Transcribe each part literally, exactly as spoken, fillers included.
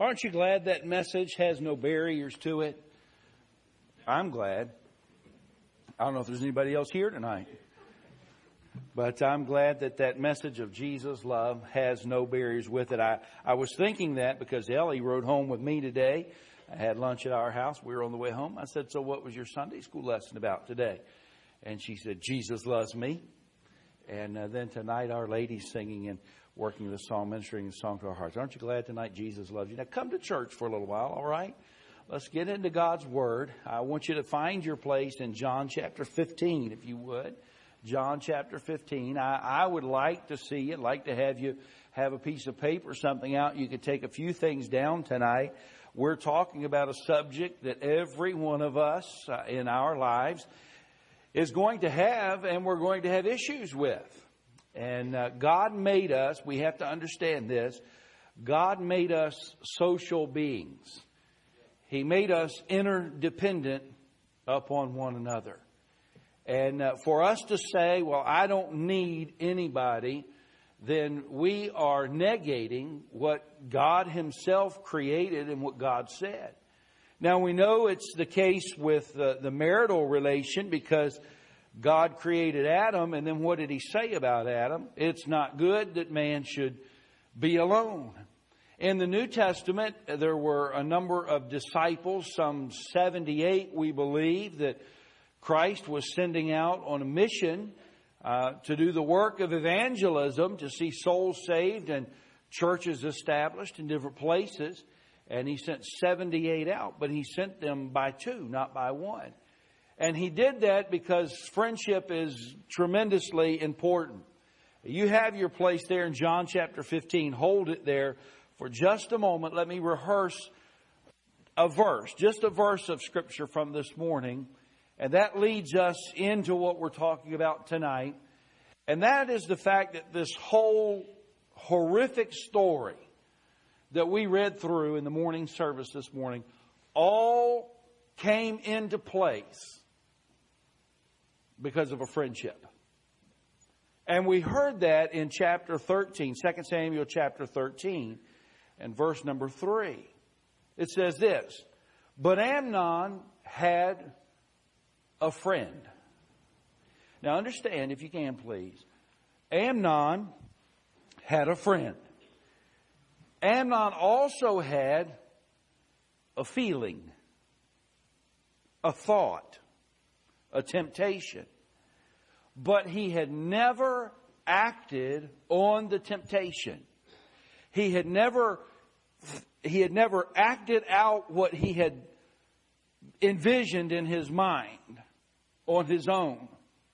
Aren't you glad that message has no barriers to it? I'm glad. I don't know if there's anybody else here tonight. But I'm glad that that message of Jesus' love has no barriers with it. I, I was thinking that because Ellie rode home with me today. I had lunch at our house. We were on the way home. I said, so what was your Sunday school lesson about today? And she said, Jesus loves me. And uh, then tonight our lady's singing and working the song, ministering the song to our hearts. Aren't you glad tonight Jesus loves you? Now come to church for a little while, all right? Let's get into God's Word. I want you to find your place in John chapter fifteen, if you would. John chapter fifteen. I, I would like to see you, like to have you have a piece of paper or something out. You could take a few things down tonight. We're talking about a subject that every one of us uh, in our lives is going to have and we're going to have issues with. And uh, God made us, we have to understand this, God made us social beings. He made us interdependent upon one another. And uh, for us to say, well, I don't need anybody, then we are negating what God Himself created and what God said. Now, we know it's the case with uh, the marital relation because God created Adam, and then what did He say about Adam? It's not good that man should be alone. In the New Testament, there were a number of disciples, some seventy-eight, we believe, that Christ was sending out on a mission uh, to do the work of evangelism, to see souls saved and churches established in different places. And He sent seventy-eight out, but He sent them by two, not by one. And He did that because friendship is tremendously important. You have your place there in John chapter fifteen. Hold it there for just a moment. Let me rehearse a verse, just a verse of Scripture from this morning. And that leads us into what we're talking about tonight. And that is the fact that this whole horrific story that we read through in the morning service this morning all came into place because of a friendship. And we heard that in chapter thirteen, Second Samuel chapter thirteen, and verse number three. It says this, but Amnon had a friend. Now understand, if you can please, Amnon had a friend. Amnon also had a feeling, a thought, a temptation. But he had never acted on the temptation. He had never, he had never acted out what he had envisioned in his mind on his own.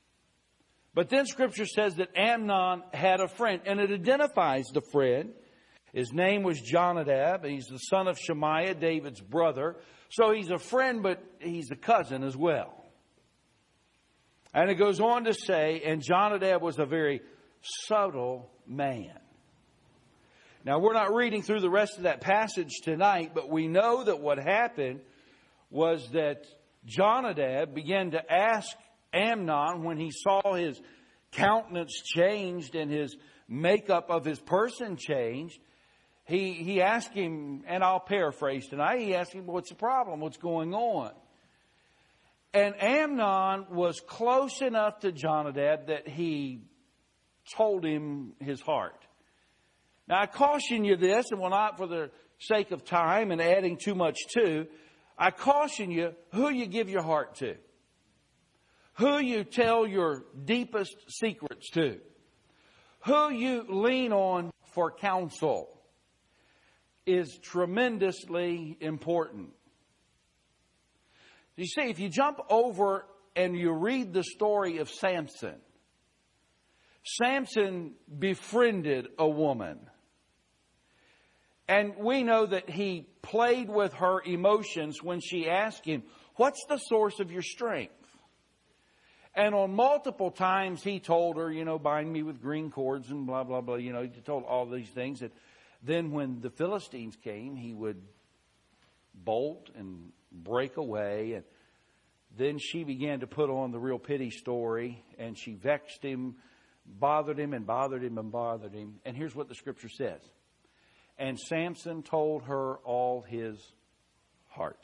But then Scripture says that Amnon had a friend, and it identifies the friend. His name was Jonadab. He's the son of Shemaiah, David's brother. So he's a friend, but he's a cousin as well. And it goes on to say, and Jonadab was a very subtle man. Now, we're not reading through the rest of that passage tonight, but we know that what happened was that Jonadab began to ask Amnon when he saw his countenance changed and his makeup of his person changed. He, he asked him, and I'll paraphrase tonight, he asked him, what's the problem? What's going on? And Amnon was close enough to Jonadab that he told him his heart. Now, I caution you this, and will not for the sake of time and adding too much to, I caution you who you give your heart to. Who you tell your deepest secrets to. Who you lean on for counsel is tremendously important. You see, if you jump over and you read the story of Samson, Samson befriended a woman. And we know that he played with her emotions when she asked him, what's the source of your strength? And on multiple times he told her, you know, bind me with green cords and blah, blah, blah. You know, he told all these things. And then when the Philistines came, he would bolt and break away. And then she began to put on the real pity story. And she vexed him, bothered him and bothered him and bothered him. And here's what the Scripture says. And Samson told her all his heart.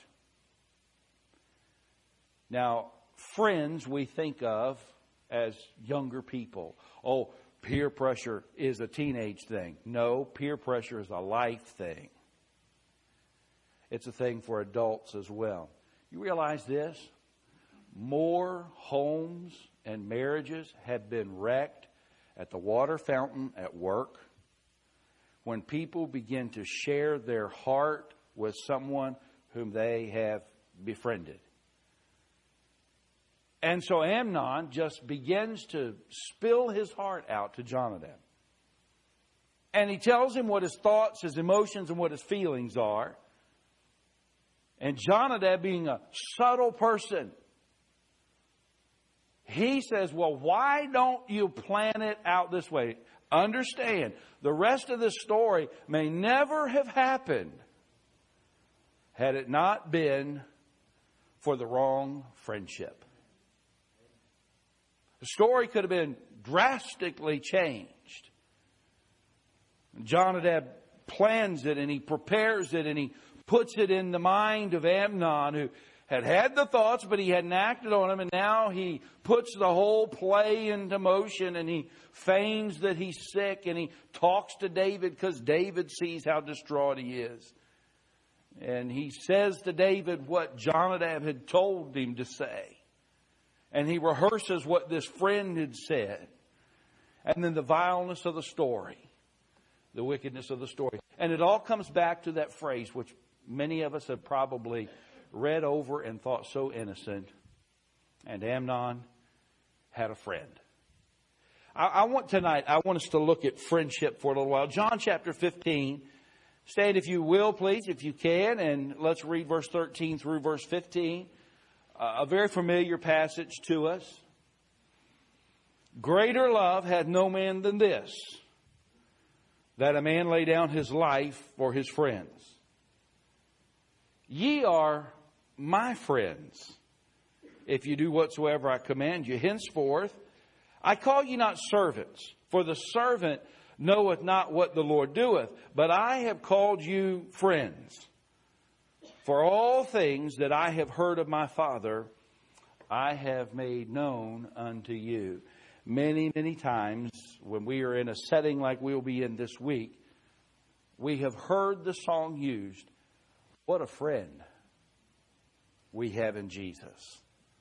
Now, friends we think of as younger people. Oh, peer pressure is a teenage thing. No, peer pressure is a life thing. It's a thing for adults as well. You realize this? More homes and marriages have been wrecked at the water fountain at work when people begin to share their heart with someone whom they have befriended. And so Amnon just begins to spill his heart out to Jonadab. And he tells him what his thoughts, his emotions, and what his feelings are. And Jonadab, being a subtle person, he says, well, why don't you plan it out this way? Understand, the rest of this story may never have happened had it not been for the wrong friendship. The story could have been drastically changed. Jonadab plans it and he prepares it and he puts it in the mind of Amnon, who had had the thoughts, but he hadn't acted on them. And now he puts the whole play into motion and he feigns that he's sick and he talks to David because David sees how distraught he is. And he says to David what Jonadab had told him to say. And he rehearses what this friend had said. And then the vileness of the story. The wickedness of the story. And it all comes back to that phrase, which many of us have probably read over and thought so innocent. And Amnon had a friend. I, I want tonight, I want us to look at friendship for a little while. John chapter fifteen. Stand if you will, please, if you can. And let's read verse thirteen through verse fifteen. Uh, a very familiar passage to us. Greater love had no man than this, that a man lay down his life for his friends. Ye are my friends, if you do whatsoever I command you. Henceforth, I call you not servants, for the servant knoweth not what the Lord doeth, but I have called you friends. For all things that I have heard of my Father, I have made known unto you. Many, many times when we are in a setting like we'll be in this week, we have heard the song used, what a friend we have in Jesus.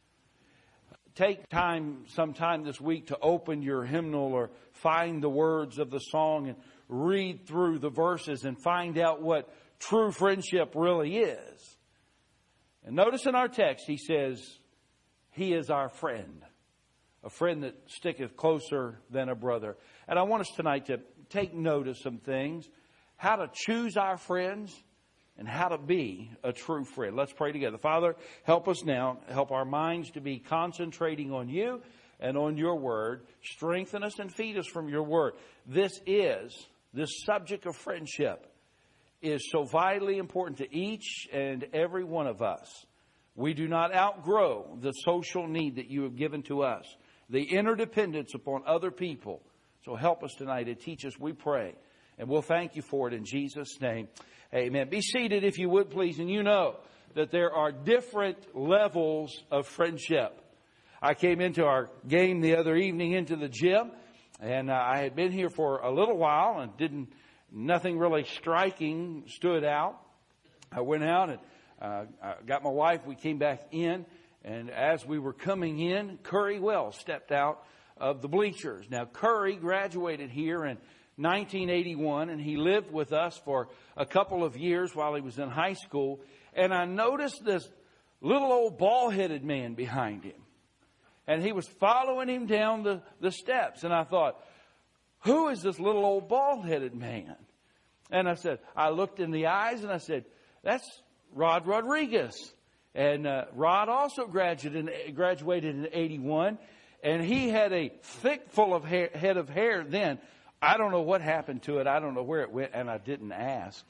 Take time sometime this week to open your hymnal or find the words of the song and read through the verses and find out what true friendship really is. And notice in our text, he says, he is our friend. A friend that sticketh closer than a brother. And I want us tonight to take note of some things. How to choose our friends and how to be a true friend. Let's pray together. Father, help us now. Help our minds to be concentrating on you and on your word. Strengthen us and feed us from your word. This is, this subject of friendship is so vitally important to each and every one of us. We do not outgrow the social need that you have given to us, the interdependence upon other people. So help us tonight and teach us, we pray. And we'll thank you for it in Jesus' name. Amen. Be seated if you would, please. And you know that there are different levels of friendship. I came into our game the other evening into the gym, and uh, I had been here for a little while and didn't, nothing really striking stood out. I went out and uh, I got my wife. We came back in, and as we were coming in, Curry Wells stepped out of the bleachers. Now, Curry graduated here in nineteen eighty-one, and he lived with us for a couple of years while he was in high school. And I noticed this little old bald-headed man behind him. And he was following him down the, the steps. And I thought, who is this little old bald-headed man? And I said, I looked in the eyes and I said, that's Rod Rodriguez. And uh, Rod also graduated in, graduated in eighty-one. And he had a thick full of hair, head of hair then. I don't know what happened to it. I don't know where it went, and I didn't ask.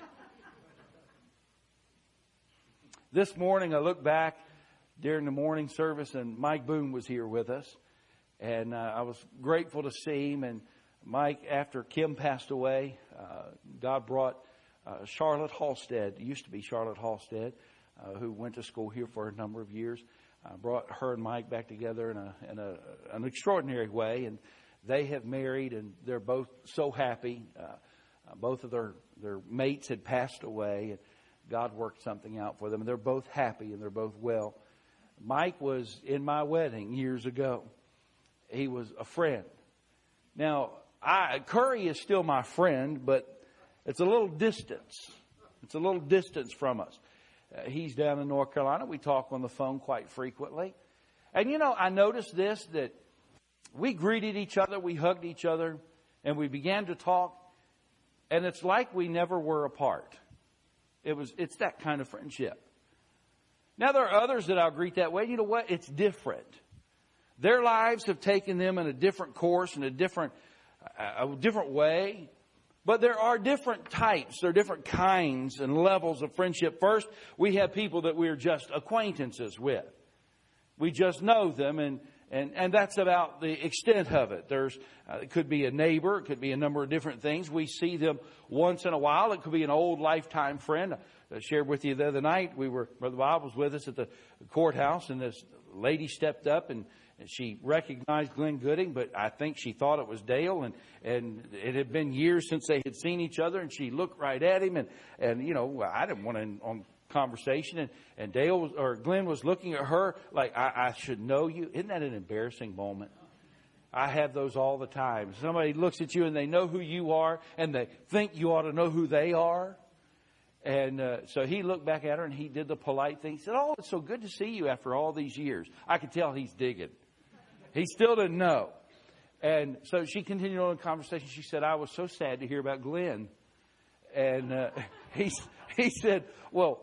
This morning, I looked back during the morning service, and Mike Boone was here with us. And uh, I was grateful to see him. And Mike, after Kim passed away, uh, God brought uh, Charlotte Halstead, used to be Charlotte Halstead, uh, who went to school here for a number of years, uh, brought her and Mike back together in a in a an extraordinary way, and they have married, and they're both so happy. Uh, uh, both of their their mates had passed away, and God worked something out for them, and they're both happy and they're both well. Mike was in my wedding years ago. He was a friend. Now, I, Curry is still my friend, but it's a little distance. It's a little distance from us. Uh, he's down in North Carolina. We talk on the phone quite frequently. And, you know, I noticed this, that we greeted each other, we hugged each other, and we began to talk. And it's like we never were apart. It was, it's that kind of friendship. Now, there are others that I'll greet that way. You know what? It's different. Their lives have taken them in a different course, in a different, a different way. But there are different types, there are different kinds and levels of friendship. First, we have people that we're just acquaintances with. We just know them, and And, and that's about the extent of it. There's, uh, it could be a neighbor. It could be a number of different things. We see them once in a while. It could be an old lifetime friend. I shared with you the other night. We were, Brother Bob was with us at the courthouse, and this lady stepped up and, and she recognized Glenn Gooding, but I think she thought it was Dale, and, and it had been years since they had seen each other, and she looked right at him, and, and you know, I didn't want to, on conversation, and, and Dale was, or Glenn was looking at her like, I, I should know you. Isn't that an embarrassing moment? I have those all the time. Somebody looks at you and they know who you are, and they think you ought to know who they are. And uh, so he looked back at her and he did the polite thing. He said, "Oh, it's so good to see you after all these years." I could tell he's digging. He still didn't know. And so she continued on the conversation. She said, "I was so sad to hear about Glenn." And uh, he, he said, "Well,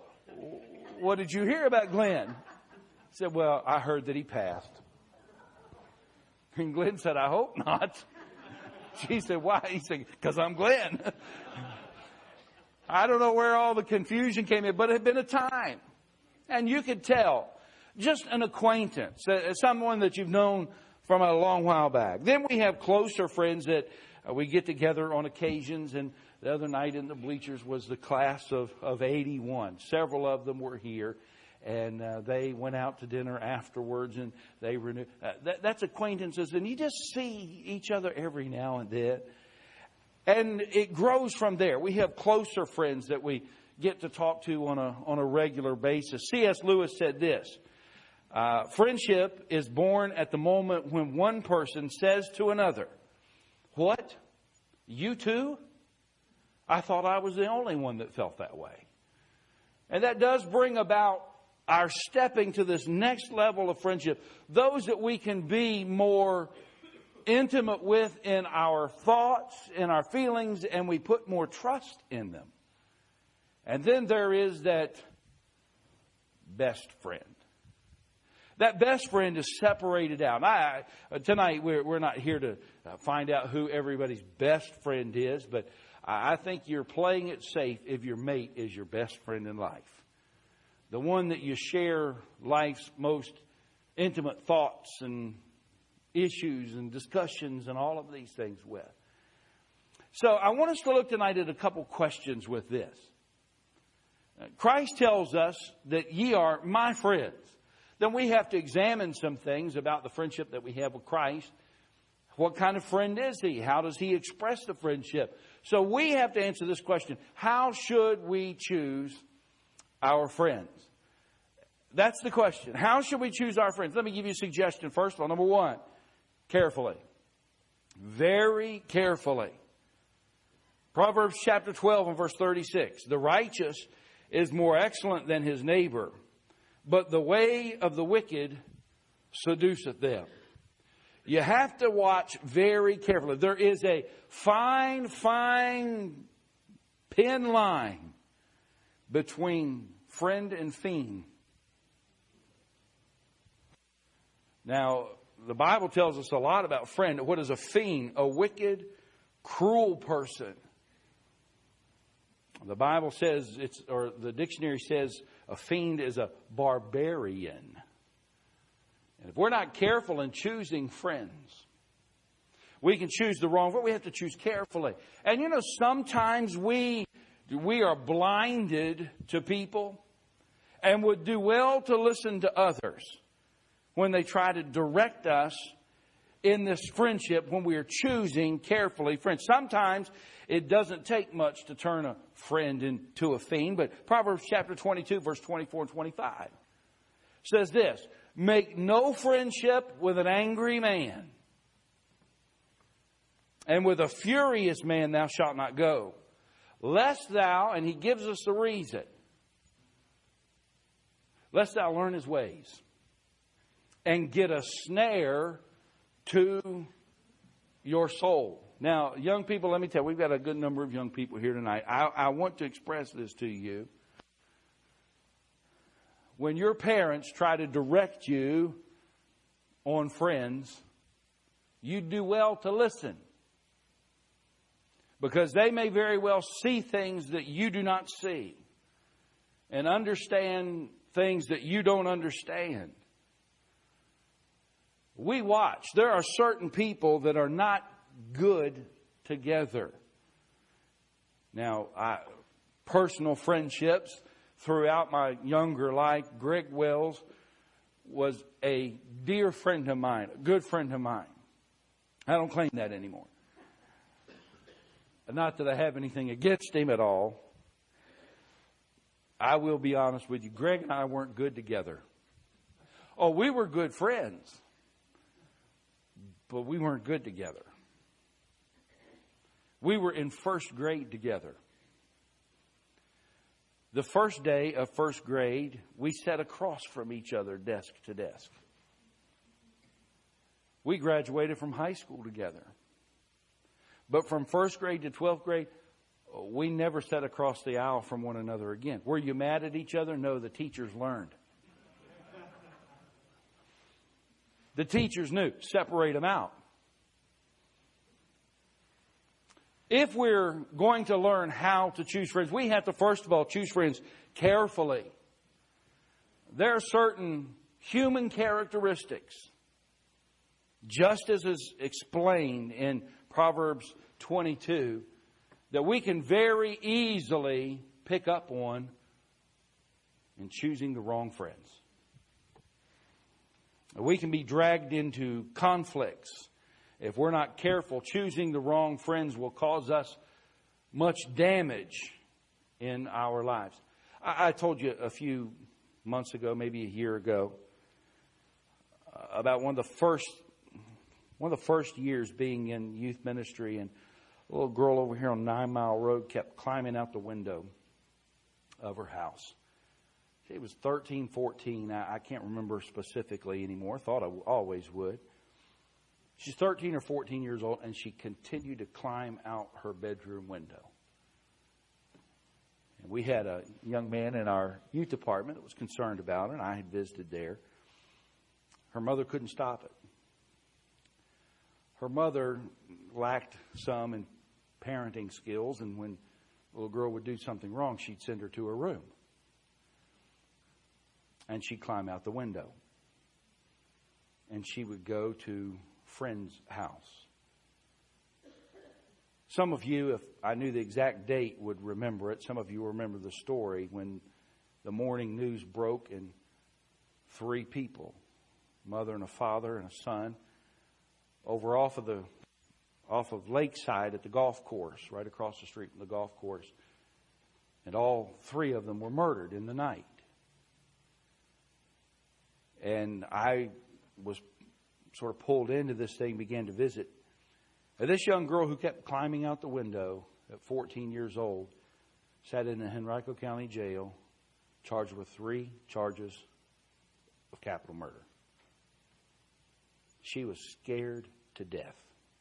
what did you hear about Glenn?" He said, "Well, I heard that he passed." And Glenn said, "I hope not." She said, "Why?" He said, "Because I'm Glenn." I don't know where all the confusion came in, but it had been a time. And you could tell, just an acquaintance, uh, someone that you've known from a long while back. Then we have closer friends that uh, we get together on occasions. And the other night in the bleachers was the class of, of eighty-one. Several of them were here. And uh, they went out to dinner afterwards, and they renewed. Uh, that, that's acquaintances, and you just see each other every now and then. And it grows from there. We have closer friends that we get to talk to on a on a regular basis. C S Lewis said this, uh, friendship is born at the moment when one person says to another, "What? You too? I thought I was the only one that felt that way." And that does bring about our stepping to this next level of friendship. Those that we can be more intimate with in our thoughts, in our feelings, and we put more trust in them. And then there is that best friend. That best friend is separated out. I, tonight, we're, we're not here to find out who everybody's best friend is, but I think you're playing it safe if your mate is your best friend in life. The one that you share life's most intimate thoughts and issues and discussions and all of these things with. So I want us to look tonight at a couple questions with this. Christ tells us that ye are my friends. Then we have to examine some things about the friendship that we have with Christ. What kind of friend is he? How does he express the friendship? So we have to answer this question. How should we choose our friends? That's the question. How should we choose our friends? Let me give you a suggestion. First of all, number one, carefully. Very carefully. Proverbs chapter twelve and verse thirty-six. The righteous is more excellent than his neighbor, but the way of the wicked seduceth them. You have to watch very carefully. There is a fine, fine pin line between friend and fiend. Now, the Bible tells us a lot about friend. What is a fiend? A wicked, cruel person. The Bible says, it's, or the dictionary says, a fiend is a barbarian. And if we're not careful in choosing friends, we can choose the wrong, but we have to choose carefully. And you know, sometimes we We are blinded to people and would do well to listen to others when they try to direct us in this friendship when we are choosing carefully friends. Sometimes it doesn't take much to turn a friend into a fiend, but Proverbs chapter twenty-two, verse twenty-four and twenty-five says this: make no friendship with an angry man, and with a furious man thou shalt not go, lest thou, and he gives us the reason, lest thou learn his ways and get a snare to your soul. Now, young people, let me tell you, we've got a good number of young people here tonight. I, I want to express this to you. When your parents try to direct you on friends, you do well to listen. Because they may very well see things that you do not see and understand things that you don't understand. We watch. There are certain people that are not good together. Now, I, personal friendships throughout my younger life, Greg Wells was a dear friend of mine, a good friend of mine. I don't claim that anymore. Not that I have anything against him at all. I will be honest with you. Greg and I weren't good together. Oh, we were good friends. But we weren't good together. We were in first grade together. The first day of first grade, we sat across from each other, desk to desk. We graduated from high school together. But from first grade to twelfth grade, we never sat across the aisle from one another again. Were you mad at each other? No, the teachers learned. The teachers knew. Separate them out. If we're going to learn how to choose friends, we have to first of all choose friends carefully. There are certain human characteristics, just as is explained in Proverbs twenty-two, that we can very easily pick up on in choosing the wrong friends. We can be dragged into conflicts if we're not careful. Choosing the wrong friends will cause us much damage in our lives. I, I told you a few months ago, maybe a year ago, uh, about one of the first one of the first years being in youth ministry, and a little girl over here on Nine Mile Road kept climbing out the window of her house. She was thirteen, fourteen. I, I can't remember specifically anymore. Thought I always would. She's thirteen or fourteen years old, and she continued to climb out her bedroom window. And we had a young man in our youth department that was concerned about it, and I had visited there. Her mother couldn't stop it. Her mother lacked some in parenting skills, and when a little girl would do something wrong, she'd send her to her room. And she'd climb out the window. And she would go to a friend's house. Some of you, if I knew the exact date, would remember it. Some of you remember the story when the morning news broke and three people, mother and a father and a son, over off of the off of Lakeside at the golf course, right across the street from the golf course. And all three of them were murdered in the night. And I was sort of pulled into this thing, began to visit. And this young girl who kept climbing out the window at fourteen years old sat in the Henrico County Jail, charged with three charges of capital murder. She was scared to death.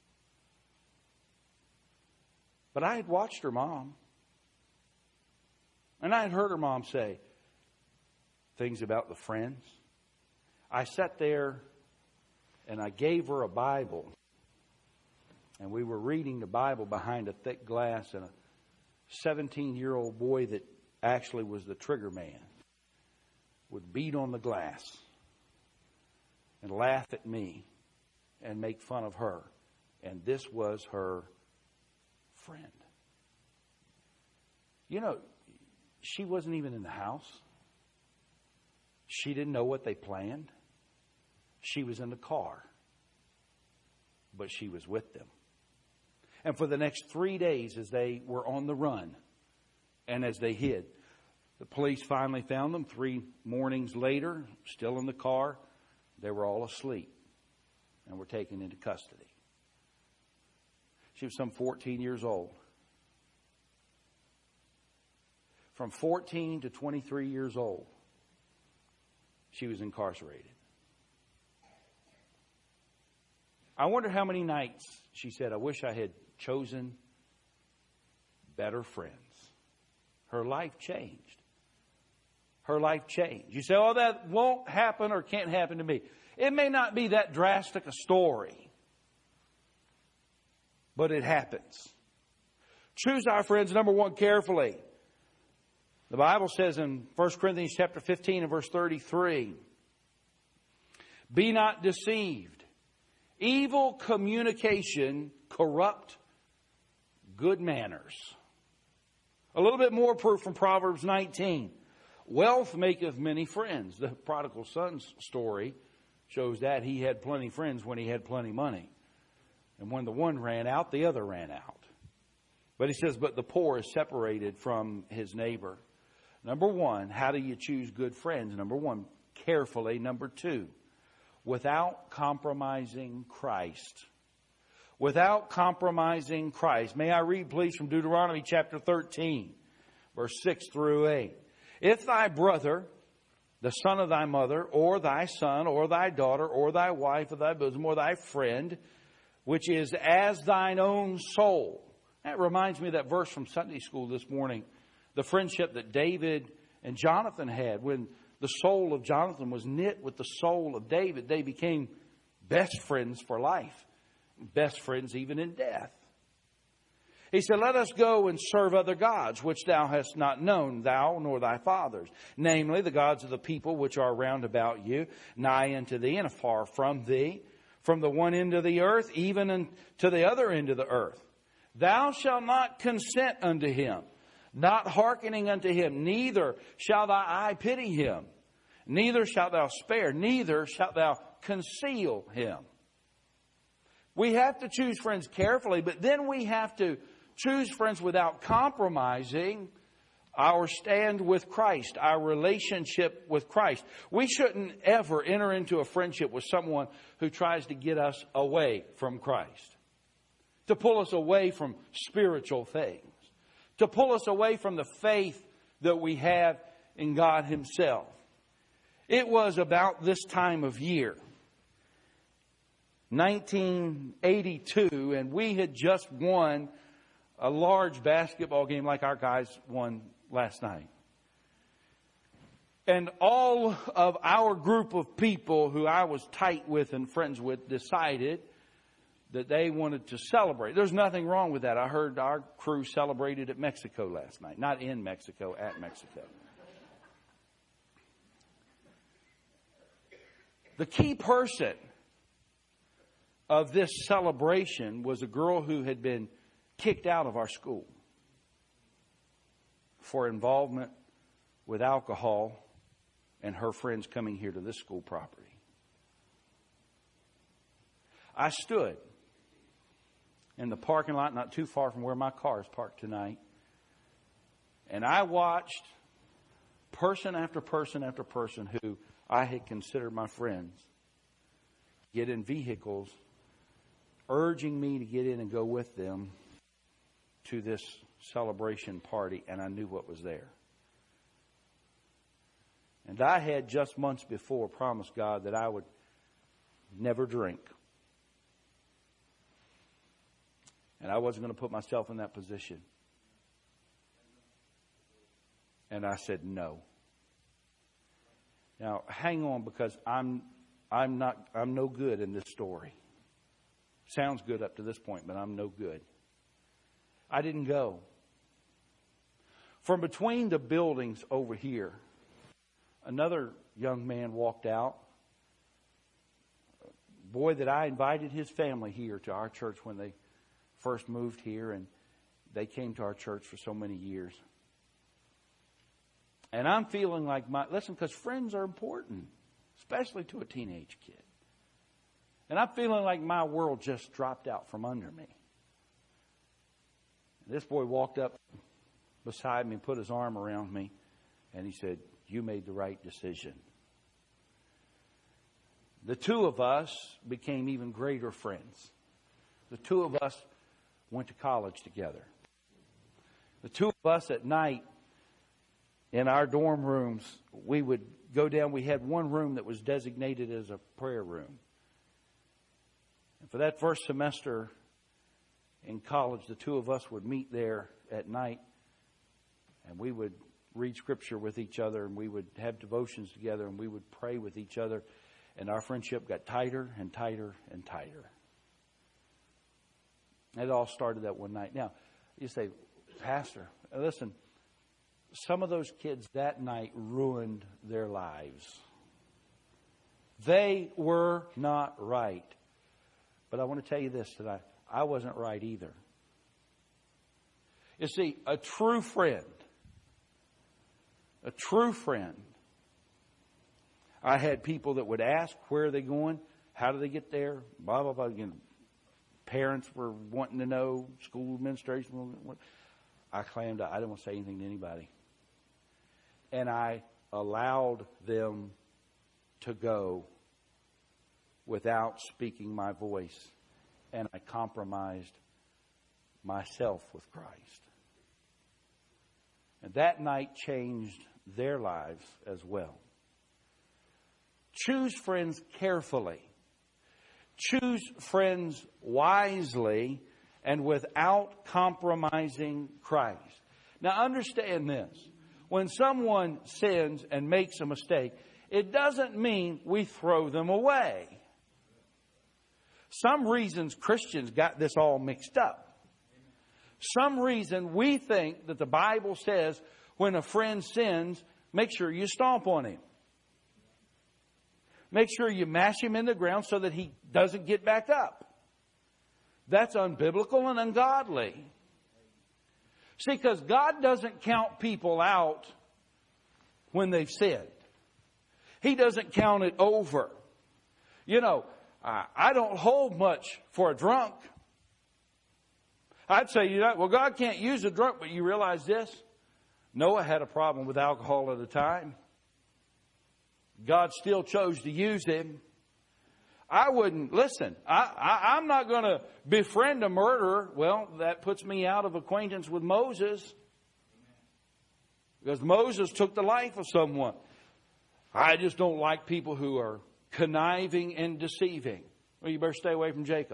But I had watched her mom. And I had heard her mom say things about the friends. I sat there and I gave her a Bible. And we were reading the Bible behind a thick glass, and a seventeen-year-old boy that actually was the trigger man would beat on the glass and laugh at me and make fun of her. And this was her friend. You know, she wasn't even in the house. She didn't know what they planned. She was in the car. But she was with them. And for the next three days as they were on the run and as they hid, the police finally found them three mornings later, still in the car. They were all asleep and were taken into custody. She was some fourteen years old. From fourteen to twenty-three years old, she was incarcerated. I wonder how many nights she said, I wish I had chosen better friends. Her life changed. Her life changed. You say, oh, that won't happen or can't happen to me. It may not be that drastic a story, but it happens. Choose our friends, number one, carefully. The Bible says in First Corinthians chapter fifteen and verse thirty-three, be not deceived. Evil communication corrupt good manners. A little bit more proof from Proverbs nineteen. Wealth maketh many friends. The prodigal son's story shows that he had plenty of friends when he had plenty of money. And when the one ran out, the other ran out. But he says, but the poor is separated from his neighbor. Number one, how do you choose good friends? Number one, carefully. Number two, without compromising Christ. Without compromising Christ. May I read, please, from Deuteronomy chapter thirteen, verse six through eight. If thy brother, the son of thy mother, or thy son, or thy daughter, or thy wife, or thy bosom, or thy friend, which is as thine own soul. That reminds me of that verse from Sunday school this morning. The friendship that David and Jonathan had. When the soul of Jonathan was knit with the soul of David, they became best friends for life. Best friends even in death. He said, let us go and serve other gods, which thou hast not known, thou nor thy fathers. Namely, the gods of the people which are round about you, nigh unto thee and afar from thee. From the one end of the earth, even unto the other end of the earth. Thou shalt not consent unto him, not hearkening unto him, neither shall thy eye pity him, neither shalt thou spare, neither shalt thou conceal him. We have to choose friends carefully, but then we have to choose friends without compromising our stand with Christ, our relationship with Christ. We shouldn't ever enter into a friendship with someone who tries to get us away from Christ, to pull us away from spiritual things, to pull us away from the faith that we have in God Himself. It was about this time of year, nineteen eighty-two, and we had just won a large basketball game like our guys won last night. And all of our group of people who I was tight with and friends with decided that they wanted to celebrate. There's nothing wrong with that. I heard our crew celebrated at Mexico last night. Not in Mexico, at Mexico. The key person of this celebration was a girl who had been kicked out of our school for involvement with alcohol and her friends coming here to this school property. I stood in the parking lot not too far from where my car is parked tonight, and I watched person after person after person who I had considered my friends get in vehicles urging me to get in and go with them to this celebration party, and I knew what was there. And I had just months before promised God that I would never drink. And I wasn't going to put myself in that position. And I said no. Now, hang on, because I'm I'm not I'm no good in this story. Sounds good up to this point, but I'm no good. I didn't go. From between the buildings over here, another young man walked out. Boy, that I invited his family here to our church when they first moved here, and they came to our church for so many years. And I'm feeling like my, listen, because friends are important, especially to a teenage kid. And I'm feeling like my world just dropped out from under me. This boy walked up beside me and put his arm around me. And he said, you made the right decision. The two of us became even greater friends. The two of us went to college together. The two of us at night in our dorm rooms, we would go down. We had one room that was designated as a prayer room. And for that first semester in college, the two of us would meet there at night. And we would read scripture with each other. And we would have devotions together. And we would pray with each other. And our friendship got tighter and tighter and tighter. It all started that one night. Now, you say, Pastor, listen, some of those kids that night ruined their lives. They were not right. But I want to tell you this tonight. I wasn't right either. You see, a true friend, a true friend, I had people that would ask, where are they going? How do they get there? Blah, blah, blah. You know, parents were wanting to know, school administration. I claimed I didn't want to say anything to anybody. And I allowed them to go without speaking my voice. And I compromised myself with Christ. And that night changed their lives as well. Choose friends carefully. Choose friends wisely and without compromising Christ. Now understand this. When someone sins and makes a mistake, it doesn't mean we throw them away. Some reasons Christians got this all mixed up. Some reason we think that the Bible says when a friend sins, make sure you stomp on him. Make sure you mash him in the ground so that he doesn't get back up. That's unbiblical and ungodly. See, because God doesn't count people out when they've sinned. He doesn't count it over. You know, I, I don't hold much for a drunk. I'd say, you know, well, God can't use a drunk, but you realize this? Noah had a problem with alcohol at the time. God still chose to use him. I wouldn't, listen, I, I, I'm not going to befriend a murderer. Well, that puts me out of acquaintance with Moses. Because Moses took the life of someone. I just don't like people who are conniving and deceiving. Well, you better stay away from Jacob.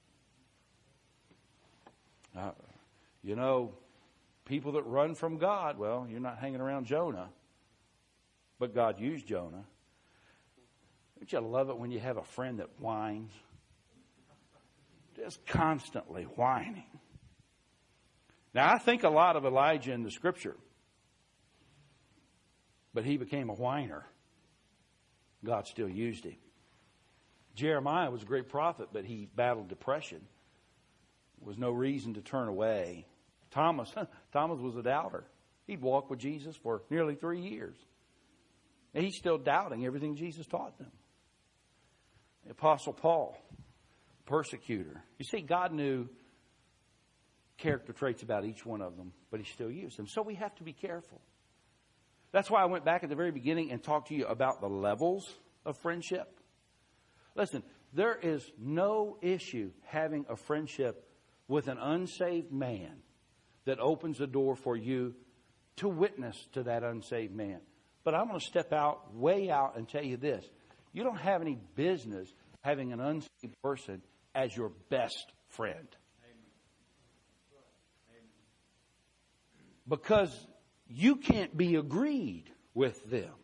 Uh, you know, people that run from God, well, you're not hanging around Jonah. But God used Jonah. Don't you love it when you have a friend that whines? Just constantly whining. Now, I think a lot of Elijah in the Scripture. But he became a whiner. God still used him. Jeremiah was a great prophet, but he battled depression. There was no reason to turn away. Thomas, Thomas was a doubter. He'd walked with Jesus for nearly three years. And he's still doubting everything Jesus taught them. The Apostle Paul, persecutor. You see, God knew character traits about each one of them, but he still used them. So we have to be careful. That's why I went back at the very beginning and talked to you about the levels of friendship. Listen, there is no issue having a friendship with an unsaved man that opens the door for you to witness to that unsaved man. But I'm going to step out, way out, and tell you this. You don't have any business having an unsaved person as your best friend. Because you can't be agreed with them.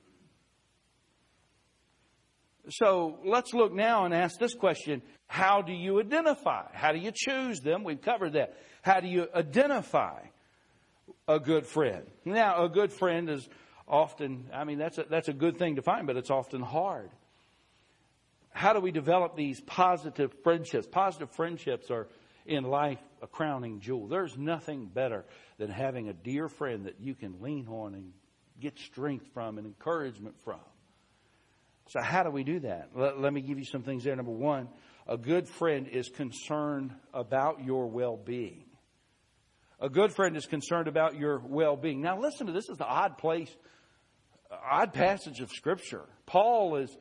So let's look now and ask this question. How do you identify? How do you choose them? We've covered that. How do you identify a good friend? Now, a good friend is often, I mean, that's a, that's a good thing to find, but it's often hard. How do we develop these positive friendships? Positive friendships are, in life, a crowning jewel. There's nothing better than having a dear friend that you can lean on and get strength from and encouragement from. So how do we do that? Let, let me give you some things there. Number one, a good friend is concerned about your well-being. A good friend is concerned about your well-being. Now listen to this. This is the odd place, odd passage of Scripture. Paul is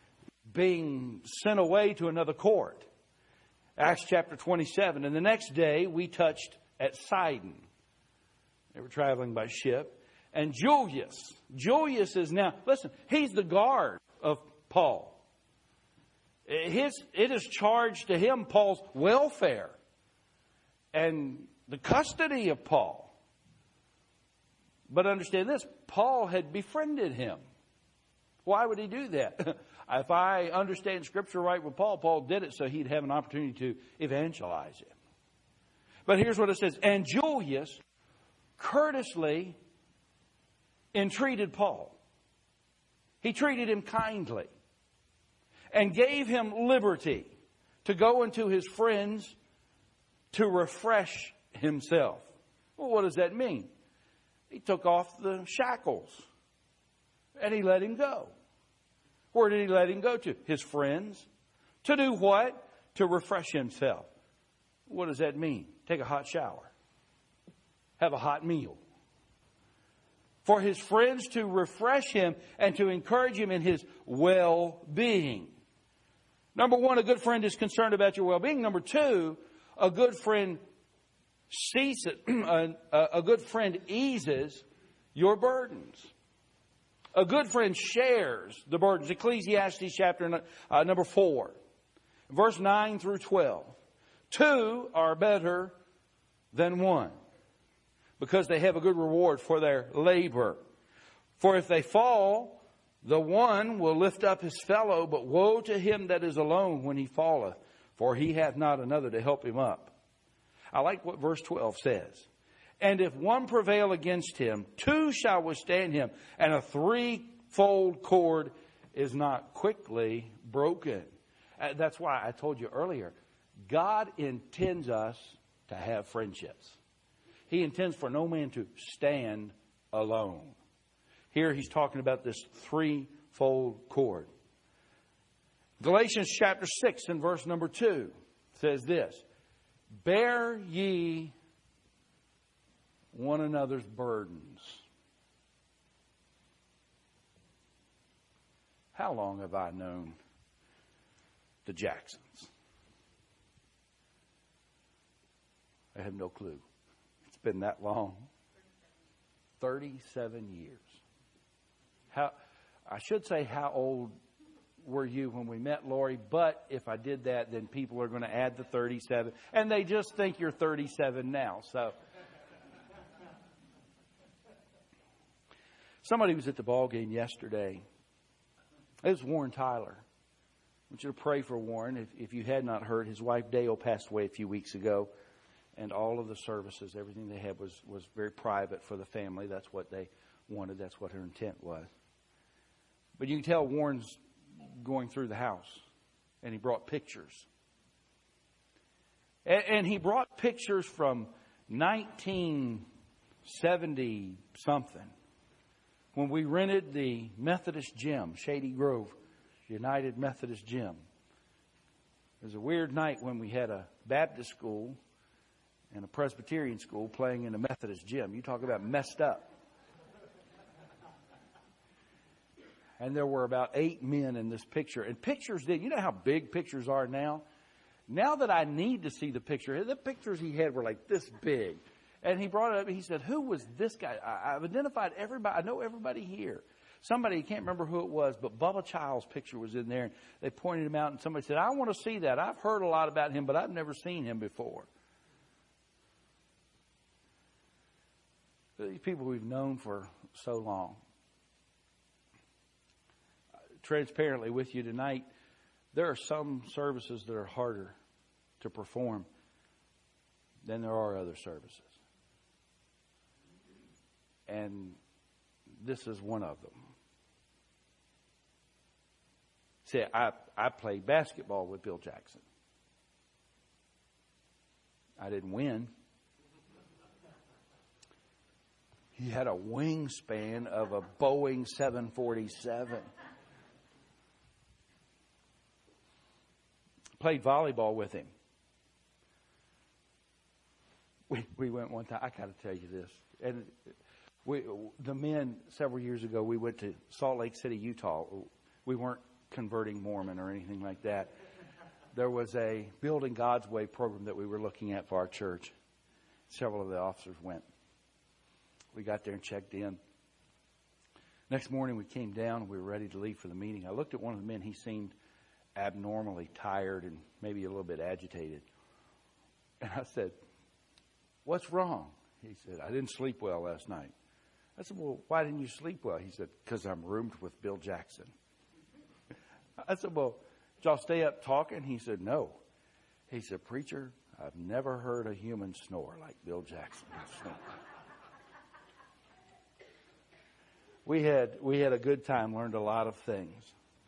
being sent away to another court. Acts chapter twenty-seven. And the next day we touched at Sidon. They were traveling by ship. And Julius, Julius is now, listen, he's the guard of Paul. His, it is charged to him Paul's welfare and the custody of Paul. But understand this, Paul had befriended him. Why would he do that? If I understand Scripture right with Paul, Paul did it so he'd have an opportunity to evangelize him. But here's what it says. And Julius courteously entreated Paul. He treated him kindly and gave him liberty to go into his friends to refresh himself. Well, what does that mean? He took off the shackles and he let him go. Where did he let him go to? His friends. To do what? To refresh himself. What does that mean? Take a hot shower. Have a hot meal. For his friends to refresh him and to encourage him in his well-being. Number one, a good friend is concerned about your well-being. Number two, a good friend ceases, a, a good friend eases your burdens. A good friend shares the burdens. Ecclesiastes chapter uh, number four, verse nine through twelve. Two are better than one, because they have a good reward for their labor. For if they fall, the one will lift up his fellow, but woe to him that is alone when he falleth, for he hath not another to help him up. I like what verse twelve says. And if one prevail against him, two shall withstand him, and a threefold cord is not quickly broken. Uh, that's why I told you earlier, God intends us to have friendships. He intends for no man to stand alone. Here he's talking about this threefold cord. Galatians chapter six and verse number two says this. Bear ye one another's burdens. How long have I known the Jacksons? I have no clue. It's been that long. thirty-seven years. How, I should say, how old were you when we met, Lori? But if I did that, then people are going to add the thirty-seven. And they just think you're thirty-seven now. So somebody was at the ball game yesterday. It was Warren Tyler. I want you to pray for Warren. If, if you had not heard, his wife Dale passed away a few weeks ago. And all of the services, everything they had was, was very private for the family. That's what they wanted. That's what her intent was. But you can tell Warren's going through the house. And he brought pictures. And, and he brought pictures from nineteen seventy something. When we rented the Methodist gym, Shady Grove United Methodist Gym. It was a weird night when we had a Baptist school and a Presbyterian school playing in a Methodist gym. You talk about messed up. And there were about eight men in this picture. And pictures did, you know how big pictures are now? Now that I need to see the picture, the pictures he had were like this big. And he brought it up and he said, who was this guy? I, I've identified everybody. I know everybody here. Somebody, I can't remember who it was, but Bubba Child's picture was in there. And they pointed him out and somebody said, I want to see that. I've heard a lot about him, but I've never seen him before. These people we've known for so long. Transparently with you tonight, there are some services that are harder to perform than there are other services. And this is one of them. See, I, I played basketball with Bill Jackson. I didn't win. He had a wingspan of a Boeing seven forty-seven. Played volleyball with him. We we went one time. I got to tell you this. And we the men several years ago, we went to Salt Lake City, Utah. We weren't converting Mormon or anything like that. There was a Building God's Way program that we were looking at for our church. Several of the officers went. We got there and checked in. Next morning we came down. We were ready to leave for the meeting. I looked at one of the men. He seemed abnormally tired and maybe a little bit agitated. And I said, "What's wrong?" He said, "I didn't sleep well last night." I said, "Well, why didn't you sleep well?" He said, "Because I'm roomed with Bill Jackson." I said, "Well, did y'all stay up talking?" He said, "No." He said, "Preacher, I've never heard a human snore like Bill Jackson." We had we had a good time, learned a lot of things.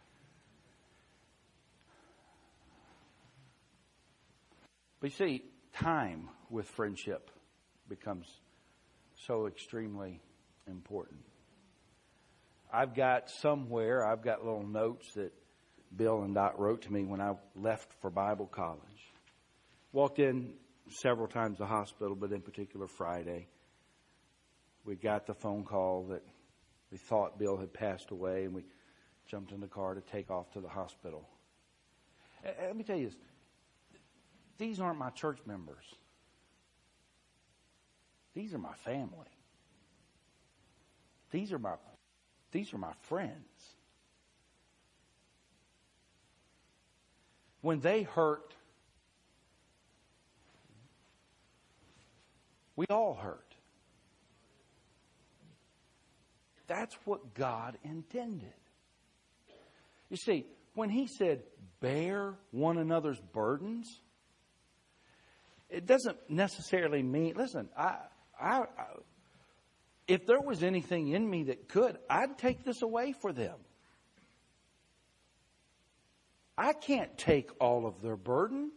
But you see, time with friendship becomes so extremely important. I've got somewhere, I've got little notes that Bill and Dot wrote to me when I left for Bible college. Walked in several times to the hospital, but in particular Friday. We got the phone call that we thought Bill had passed away, and we jumped in the car to take off to the hospital. And let me tell you this. These aren't my church members. These are my family. These are my, these are my friends. When they hurt, we all hurt. That's what God intended. You see, when He said, bear one another's burdens, it doesn't necessarily mean, listen, I, I, I, if there was anything in me that could, I'd take this away for them. I can't take all of their burden.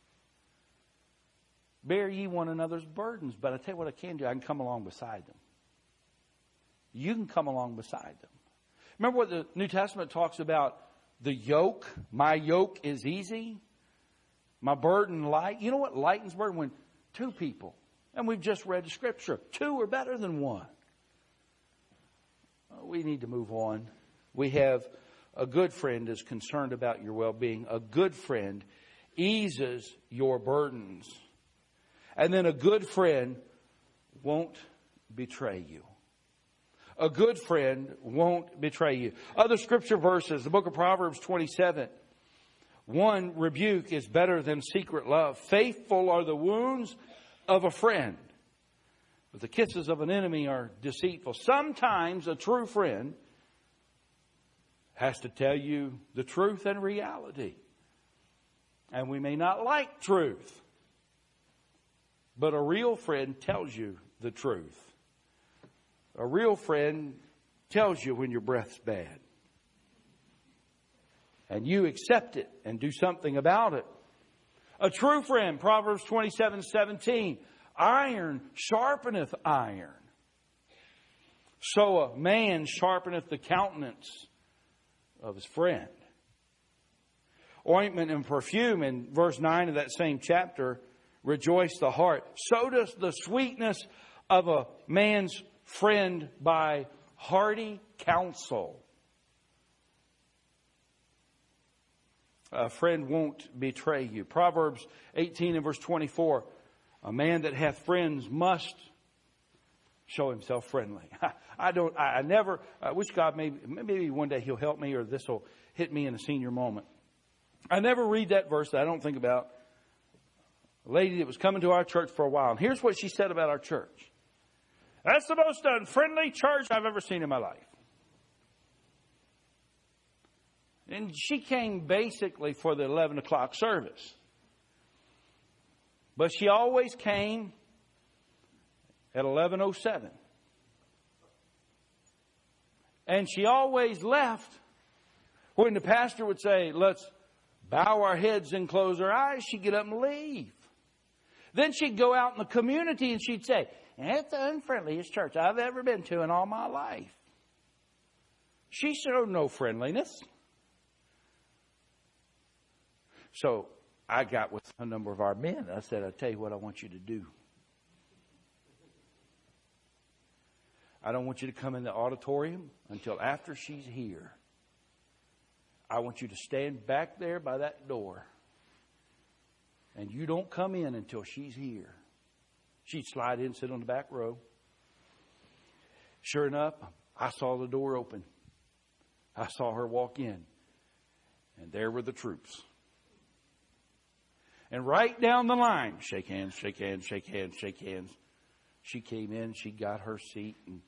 Bear ye one another's burdens. But I tell you what I can do. I can come along beside them. You can come along beside them. Remember what the New Testament talks about? The yoke. My yoke is easy. My burden light. You know what lightens burden? When two people, and we've just read the scripture, two are better than one. We need to move on. We have a good friend is concerned about your well-being. A good friend eases your burdens. And then a good friend won't betray you. A good friend won't betray you. Other scripture verses, the book of Proverbs twenty-seven. One rebuke is better than secret love. Faithful are the wounds of a friend, but the kisses of an enemy are deceitful. Sometimes a true friend has to tell you the truth and reality. And we may not like truth, but a real friend tells you the truth. A real friend tells you when your breath's bad. And you accept it and do something about it. A true friend, Proverbs twenty-seven seventeen. Iron sharpeneth iron. So a man sharpeneth the countenance of his friend. Ointment and perfume in verse nine of that same chapter rejoice the heart. So does the sweetness of a man's friend by hearty counsel. A friend won't betray you. Proverbs eighteen and verse twenty-four. A man that hath friends must show himself friendly. I, I don't, I, I never, I wish God maybe, maybe one day He'll help me, or this will hit me in a senior moment. I never read that verse that I don't think about. A lady that was coming to our church for a while. And here's what she said about our church. That's the most unfriendly church I've ever seen in my life. And she came basically for the eleven o'clock service. But she always came at eleven oh seven. And she always left when the pastor would say, let's bow our heads and close our eyes. She'd get up and leave. Then she'd go out in the community and she'd say, And it's the unfriendliest church I've ever been to in all my life. She showed no friendliness. So I got with a number of our men. I said, I'll tell you what I want you to do. I don't want you to come in the auditorium until after she's here. I want you to stand back there by that door. And you don't come in until she's here. She'd slide in, sit on the back row. Sure enough, I saw the door open. I saw her walk in. And there were the troops. And right down the line, shake hands, shake hands, shake hands, shake hands. She came in, she got her seat and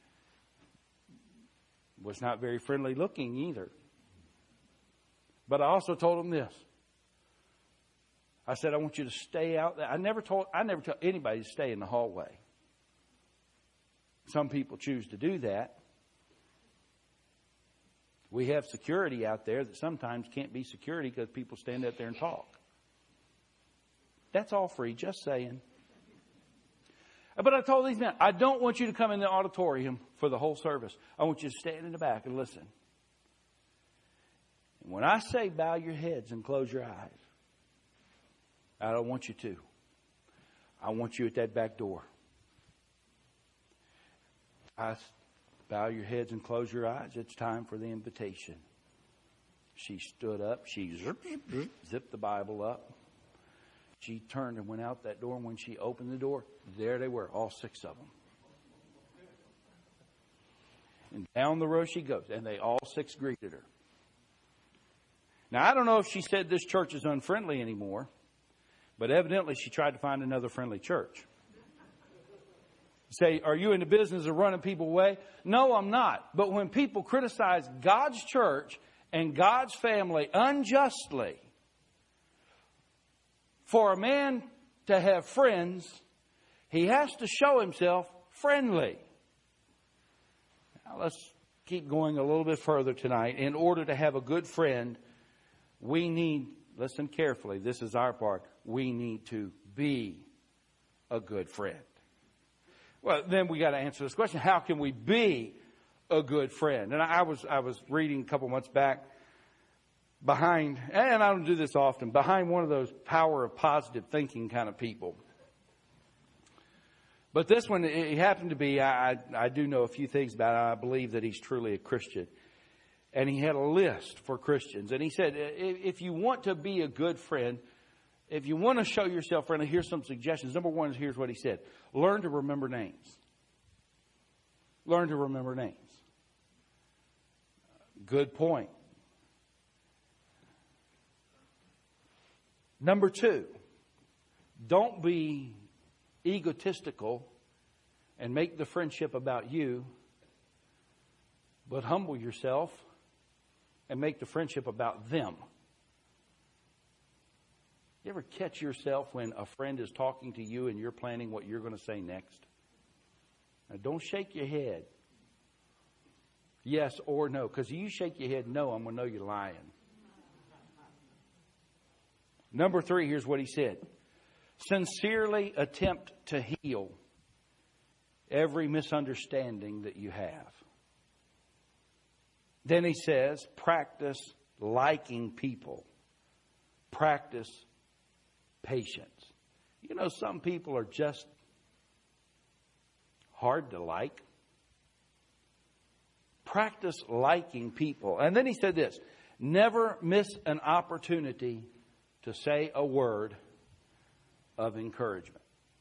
was not very friendly looking either. But I also told them this. I said, I want you to stay out there. I never told, I never tell anybody to stay in the hallway. Some people choose to do that. We have security out there that sometimes can't be security because people stand out there and talk. That's all free, just saying. But I told these men, I don't want you to come in the auditorium for the whole service. I want you to stand in the back and listen. And when I say bow your heads and close your eyes, I don't want you to. I want you at that back door. I bow your heads and close your eyes. It's time for the invitation. She stood up. She zipped, zipped the Bible up. She turned and went out that door. And when she opened the door, there they were, all six of them. And down the row she goes. And they all six greeted her. Now, I don't know if she said this church is unfriendly anymore. But evidently she tried to find another friendly church. Say, are you in the business of running people away? No, I'm not. But when people criticize God's church and God's family unjustly, for a man to have friends, he has to show himself friendly. Now let's keep going a little bit further tonight. In order to have a good friend, we need, listen carefully, this is our part, we need to be a good friend. Well, then we got to answer this question. How can we be a good friend? And I was I was reading a couple months back behind, and I don't do this often, behind one of those power of positive thinking kind of people. But this one, it happened to be, I, I do know a few things about it. I believe that he's truly a Christian. And he had a list for Christians. And he said, if you want to be a good friend, if you want to show yourself friendly, here's some suggestions. Number one is, here's what he said. Learn to remember names. Learn to remember names. Good point. Number two, don't be egotistical and make the friendship about you, but humble yourself and make the friendship about them. You ever catch yourself when a friend is talking to you and you're planning what you're going to say next? Now, don't shake your head. Yes or no. Because if you shake your head no, I'm going to know you're lying. Number three, here's what he said. Sincerely attempt to heal every misunderstanding that you have. Then he says, practice liking people. Practice patience. You know, some people are just hard to like. Practice liking people. And then he said this, never miss an opportunity to say a word of encouragement.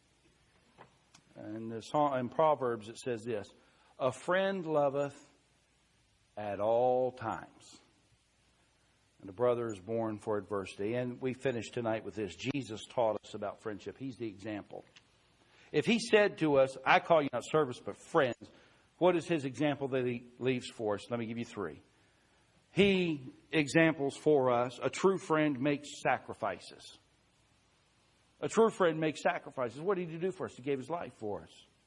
And the song, in Proverbs it says this, a friend loveth at all times. And a brother is born for adversity. And we finished tonight with this. Jesus taught us about friendship. He's the example. If he said to us, I call you not servants but friends, what is his example that he leaves for us? Let me give you three. He examples for us, a true friend makes sacrifices. A true friend makes sacrifices. What did he do for us? He gave his life for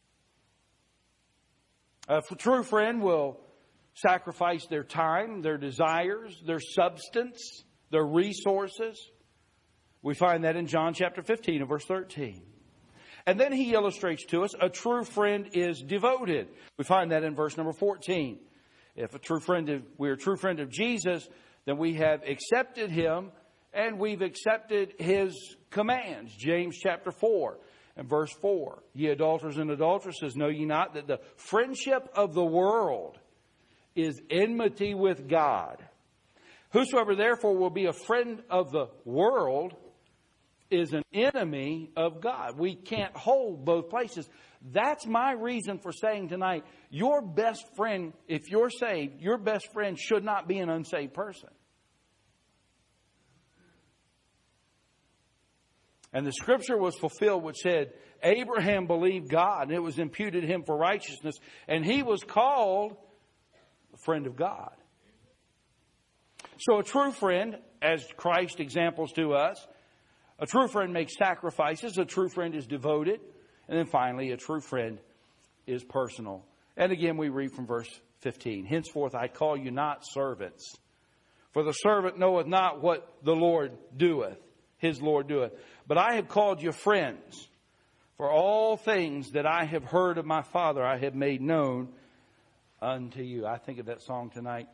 us. A true friend will sacrifice their time, their desires, their substance, their resources. We find that in John chapter fifteen and verse thirteen. And then he illustrates to us a true friend is devoted. We find that in verse number fourteen. If a true friend of, we're a true friend of Jesus, then we have accepted him and we've accepted his commands. James chapter four and verse four. Ye adulterers and adulteresses, know ye not that the friendship of the world is enmity with God? Whosoever therefore will be a friend of the world is an enemy of God. We can't hold both places. That's my reason for saying tonight, your best friend, if you're saved, your best friend should not be an unsaved person. And the scripture was fulfilled which said, Abraham believed God and it was imputed to him for righteousness. And he was called a friend of God. So a true friend, as Christ examples to us, a true friend makes sacrifices. A true friend is devoted. And then finally, a true friend is personal. And again, we read from verse fifteen. Henceforth I call you not servants, for the servant knoweth not what the Lord doeth, his Lord doeth. But I have called you friends, for all things that I have heard of my Father I have made known unto you. I think of that song tonight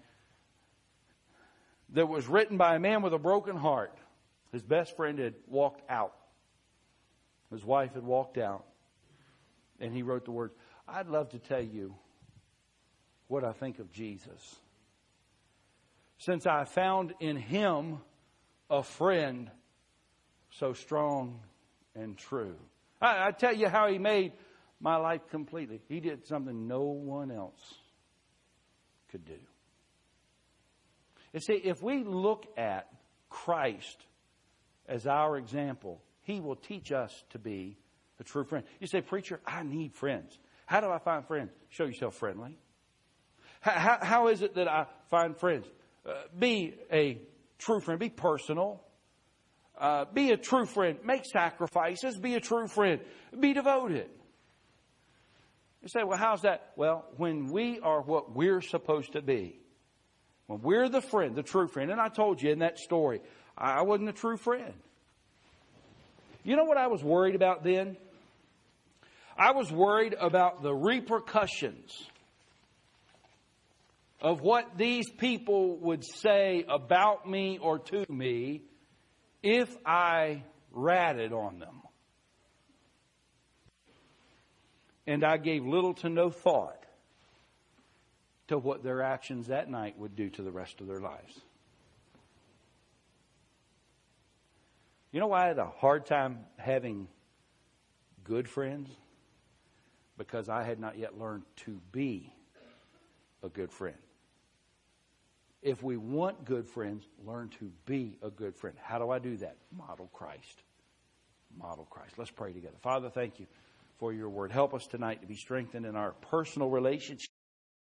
that was written by a man with a broken heart. His best friend had walked out. His wife had walked out. And he wrote the words, I'd love to tell you what I think of Jesus, since I found in him a friend so strong and true. I, I tell you how he made my life completely. He did something no one else could do. You see, if we look at Christ as our example, he will teach us to be a true friend. You say, preacher, I need friends. How do I find friends? Show yourself friendly. How, how, how is it that I find friends? Uh, be a true friend. Be personal. Uh, be a true friend. Make sacrifices. Be a true friend. Be devoted. You say, well, how's that? Well, when we are what we're supposed to be, when we're the friend, the true friend, and I told you in that story, I wasn't a true friend. You know what I was worried about then? I was worried about the repercussions of what these people would say about me or to me if I ratted on them. And I gave little to no thought to what their actions that night would do to the rest of their lives. You know why I had a hard time having good friends? Because I had not yet learned to be a good friend. If we want good friends, learn to be a good friend. How do I do that? Model Christ. Model Christ. Let's pray together. Father, thank you for your word. Help us tonight to be strengthened in our personal relationship